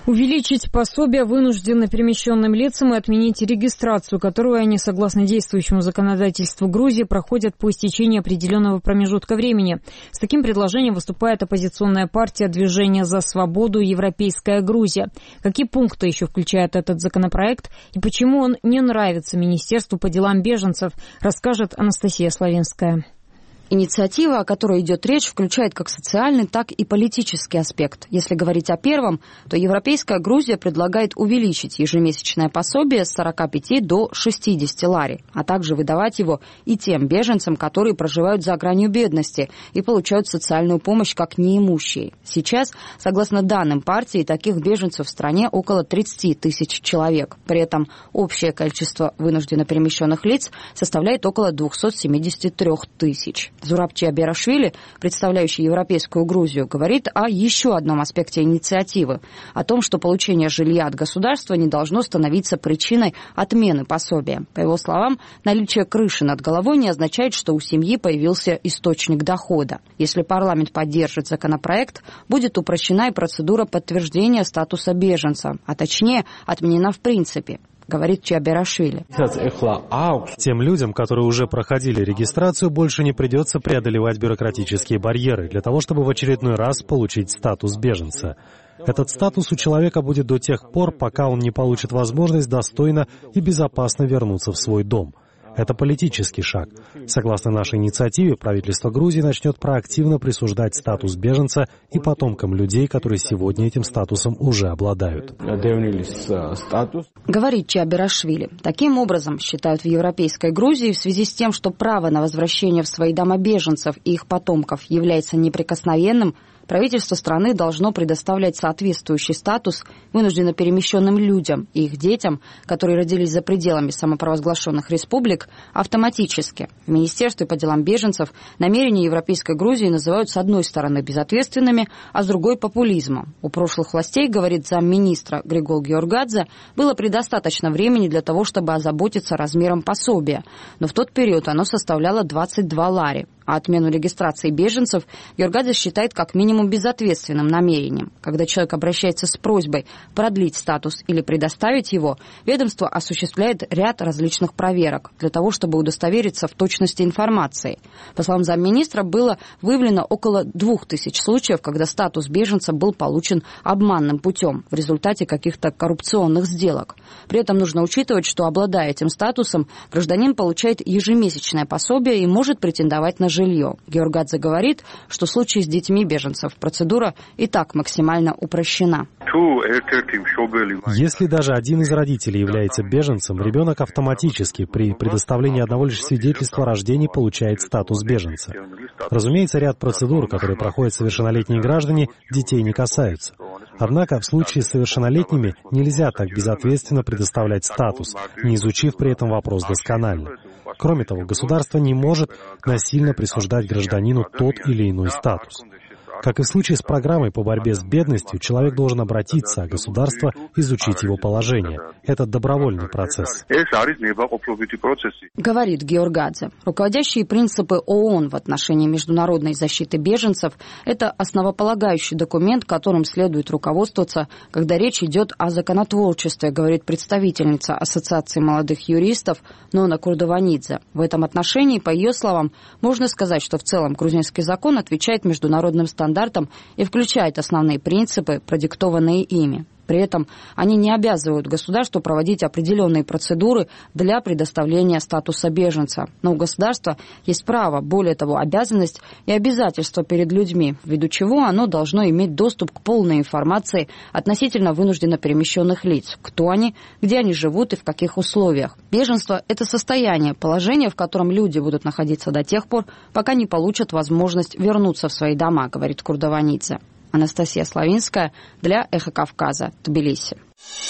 Увеличить пособие вынужденно перемещенным лицам и отменить регистрацию, которую они, согласно действующему законодательству Грузии, проходят по истечении определенного промежутка времени. С таким предложением выступает оппозиционная партия «Движение за свободу. Европейская Грузия». Какие пункты еще включает этот законопроект и почему он не нравится Министерству по делам беженцев, расскажет Анастасия Славинская. Инициатива, о которой идет речь, включает как социальный, так и политический аспект. Если говорить о первом, то Европейская Грузия предлагает увеличить ежемесячное пособие с 45 до 60 лари, а также выдавать его и тем беженцам, которые проживают за гранью бедности и получают социальную помощь как неимущие. Сейчас, согласно данным партии, таких беженцев в стране около 30 тысяч человек. При этом общее количество вынужденно перемещенных лиц составляет около 273 тысяч. Зураб Чиаберашвили, представляющий Европейскую Грузию, говорит о еще одном аспекте инициативы, о том, что получение жилья от государства не должно становиться причиной отмены пособия. По его словам, наличие крыши над головой не означает, что у семьи появился источник дохода. Если парламент поддержит законопроект, будет упрощена и процедура подтверждения статуса беженца, а точнее отменена в принципе, говорит Чиаберашвили. Тем людям, которые уже проходили регистрацию, больше не придется преодолевать бюрократические барьеры для того, чтобы в очередной раз получить статус беженца. Этот статус у человека будет до тех пор, пока он не получит возможность достойно и безопасно вернуться в свой дом. Это политический шаг. Согласно нашей инициативе, правительство Грузии начнет проактивно присуждать статус беженца и потомкам людей, которые сегодня этим статусом уже обладают. Говорит Чиаберашвили. Таким образом, считают в Европейской Грузии, в связи с тем, что право на возвращение в свои дома беженцев и их потомков является неприкосновенным, правительство страны должно предоставлять соответствующий статус вынужденно перемещенным людям и их детям, которые родились за пределами самопровозглашенных республик, автоматически. В Министерстве по делам беженцев намерения Европейской Грузии называют с одной стороны безответственными, а с другой популизмом. У прошлых властей, говорит замминистра Григол Георгадзе, было предостаточно времени для того, чтобы озаботиться размером пособия, но в тот период оно составляло 22 лари. А отмену регистрации беженцев Георгадзе считает как минимум безответственным намерением. Когда человек обращается с просьбой продлить статус или предоставить его, ведомство осуществляет ряд различных проверок для того, чтобы удостовериться в точности информации. По словам замминистра, было выявлено около 2000 случаев, когда статус беженца был получен обманным путем в результате каких-то коррупционных сделок. При этом нужно учитывать, что, обладая этим статусом, гражданин получает ежемесячное пособие и может претендовать на жилье. Георгадзе говорит, что в случае с детьми беженцев процедура и так максимально упрощена. Если даже один из родителей является беженцем, ребенок автоматически при предоставлении одного лишь свидетельства о рождении получает статус беженца. Разумеется, ряд процедур, которые проходят совершеннолетние граждане, детей не касаются. Однако в случае с совершеннолетними нельзя так безответственно предоставлять статус, не изучив при этом вопрос досконально. Кроме того, государство не может насильно присуждать гражданину тот или иной статус. Как и в случае с программой по борьбе с бедностью, человек должен обратиться, а государство изучить его положение. Это добровольный процесс. Говорит Георгадзе. Руководящие принципы ООН в отношении международной защиты беженцев – это основополагающий документ, которым следует руководствоваться, когда речь идет о законотворчестве, говорит представительница Ассоциации молодых юристов Нона Курдованидзе. В этом отношении, по ее словам, можно сказать, что в целом грузинский закон отвечает международным стандартам и включает основные принципы, продиктованные ими. При этом они не обязывают государство проводить определенные процедуры для предоставления статуса беженца. Но у государства есть право, более того, обязанность и обязательства перед людьми, ввиду чего оно должно иметь доступ к полной информации относительно вынужденно перемещенных лиц, кто они, где они живут и в каких условиях. Беженство – это состояние, положение, в котором люди будут находиться до тех пор, пока не получат возможность вернуться в свои дома, говорит Курдованидзе. Анастасия Славинская для «Эхо Кавказа», Тбилиси.